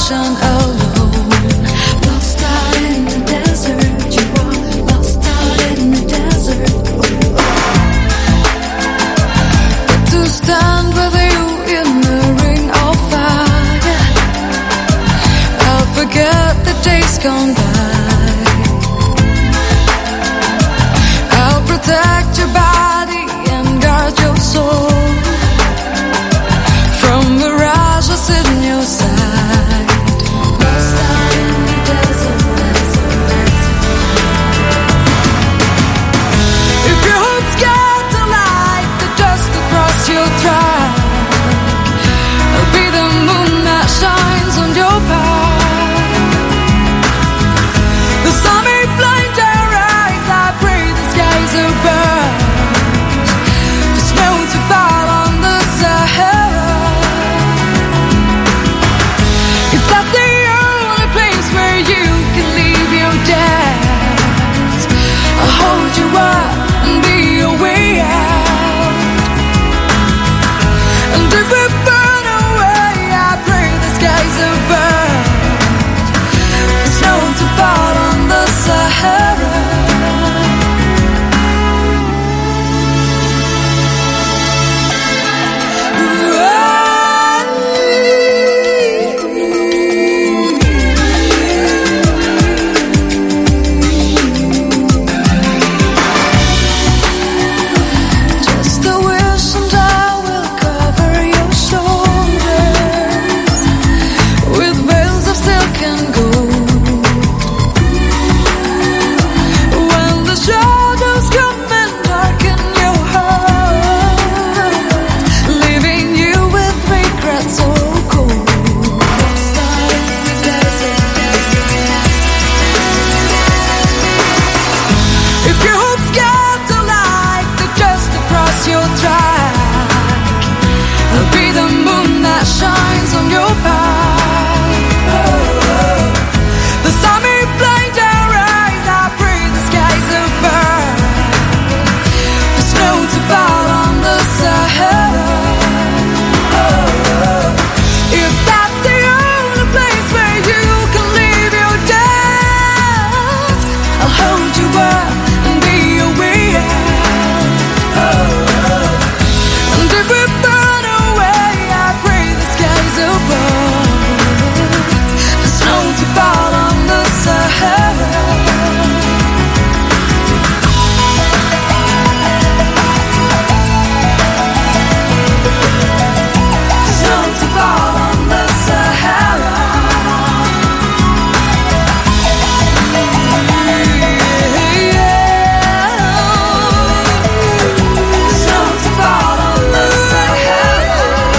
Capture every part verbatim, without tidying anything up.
ocean alone. Lost out in the desert, you are lost out in the desert. But to stand with you in the ring of fire, I'll forget the days gone by. I'll protect your body and guard your soul from mirages in your sight. Lost out in the desert, desert, desert. If your hopes get to light the dust across your track, I'll be the moon that shines on your path. The sun may blind your eyes, I pray the skies are burned for snow to fall on the Sahara. If that's the only place where you can leave your doubts, I'll hold you up and be your way out. And if we burn away, I pray the skies are burned for snow to fall on the Sahara. Just a wish and I will cover your shoulders with veils of silk and gold. When the shadows come and darken your heart, leaving you with regrets so cold. Lost out in the desert, desert, desert. If your hopes get to light the dust across your track, I'll be the moon that shines on your path. The sun may blind your eyes, I pray the skies are burned for snow to fall on the Sahara. If that's the only place where you can leave your doubts, I'll hold you up and be your way out. And if we burn away, I pray the skies above for snow to fall on the Sahara. Snow to fall on the Sahara. Snow to fall on the Sahara.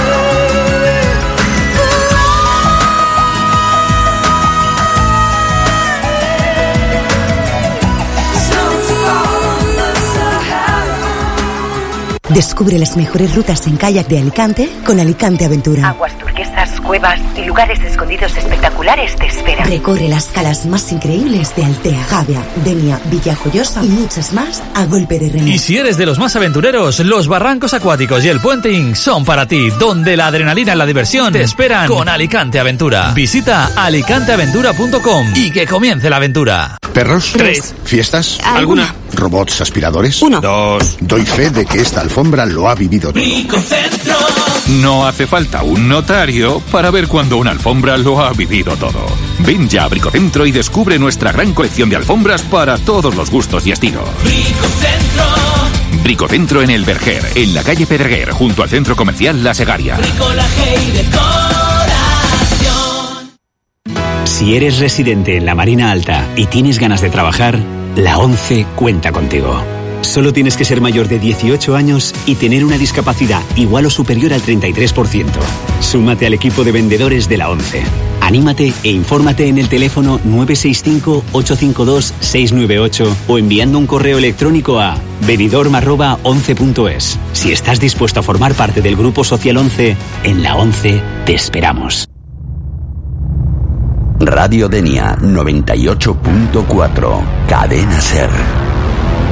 Snow to fall on the Sahara. Descubre las mejores rutas en kayak de Alicante con Alicante Aventura. Aguas turquesas, cuevas y lugares escondidos espectaculares te esperan. Recorre las calas más increíbles de Altea, Javea, Denia, Villajoyosa y muchas más a golpe de remo. Y si eres de los más aventureros, los barrancos acuáticos y el puenting son para ti, donde la adrenalina y la diversión te esperan con Alicante Aventura. Visita alicante aventura punto com y que comience la aventura. ¿Perros? Tres. ¿Fiestas? ¿Alguna? ¿Robots aspiradores? Uno. Dos. Doy fe de que esta alfombra lo ha vivido todo. Bricocentro. No hace falta un notario para ver cuando una alfombra lo ha vivido todo. Ven ya a Bricocentro y descubre nuestra gran colección de alfombras para todos los gustos y estilos. Bricocentro. Bricocentro en El Verger, en la calle Pedreguer, junto al centro comercial La Segaria. Bricolaje y decoración. Si eres residente en la Marina Alta y tienes ganas de trabajar, la ONCE cuenta contigo. Solo tienes que ser mayor de dieciocho años y tener una discapacidad igual o superior al treinta y tres por ciento. Súmate al equipo de vendedores de la ONCE. Anímate e infórmate en el teléfono nueve seis cinco, ocho cinco dos, seis nueve ocho o enviando un correo electrónico a venidorm arroba once punto es. Si estás dispuesto a formar parte del Grupo Social ONCE, en la ONCE te esperamos. Radio Denia noventa y ocho punto cuatro, Cadena Ser.